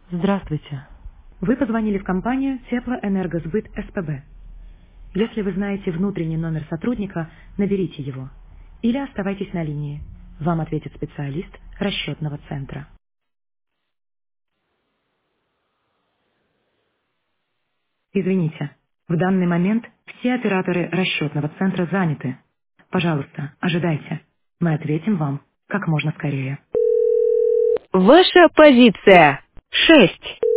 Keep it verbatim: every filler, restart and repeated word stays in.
Здравствуйте. Вы позвонили в компанию Теплоэнергосбыт СПБ. Если вы знаете внутренний номер сотрудника, наберите его. Или оставайтесь на линии. Вам ответит специалист расчетного центра. Извините, в данный момент все операторы расчетного центра заняты. Пожалуйста, ожидайте. Мы ответим вам как можно скорее. Ваша позиция. Шесть.